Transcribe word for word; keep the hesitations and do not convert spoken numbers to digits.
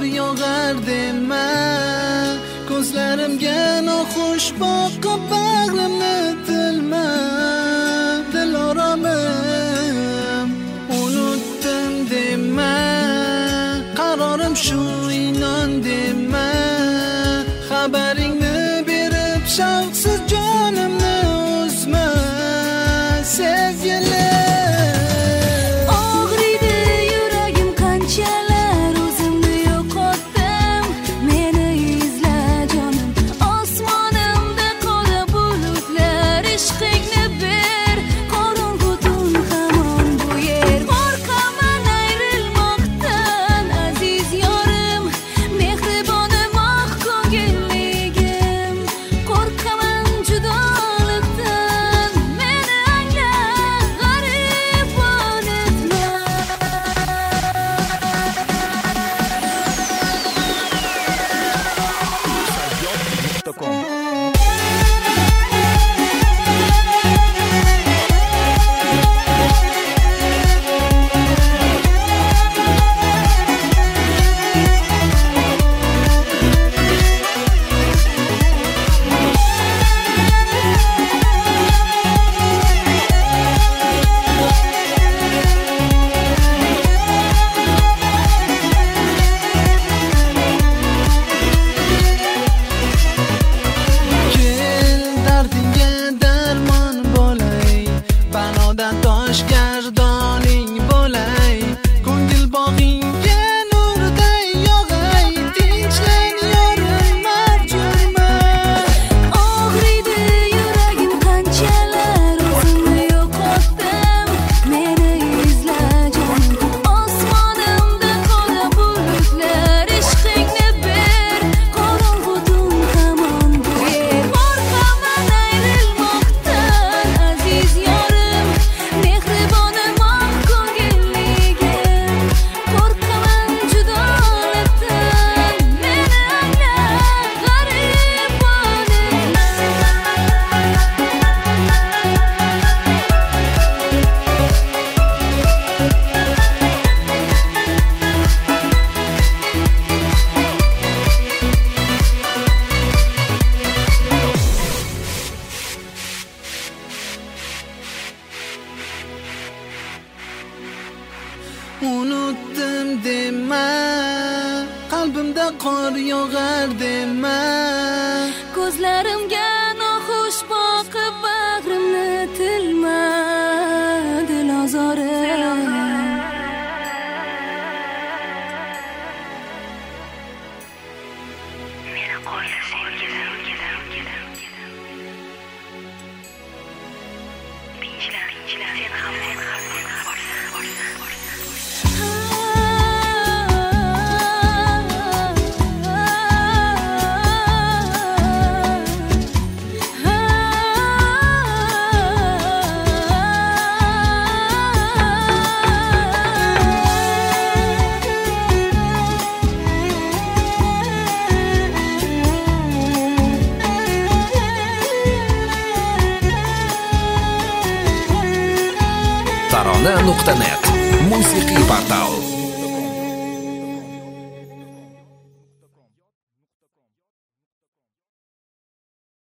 yog'ar dema, ko'zlarimga noxush boqib bag'rimni tilma. Diloramim unutdim dema, qarorim shu inon dema. Xabaringni berib shavqsiz jonimni uzma sevgilim. Unutdim dema, qalbimda qor yog'ar dema. Ko'zlarimga noxush boqib bag'rimni tilma. Dilozorim meni qo'yla sevgilim, pinchilar, pinchilar, sen ham, sen ham, sen ham borsan, borsan, borsan. tarona nuqta net musiqiy portal.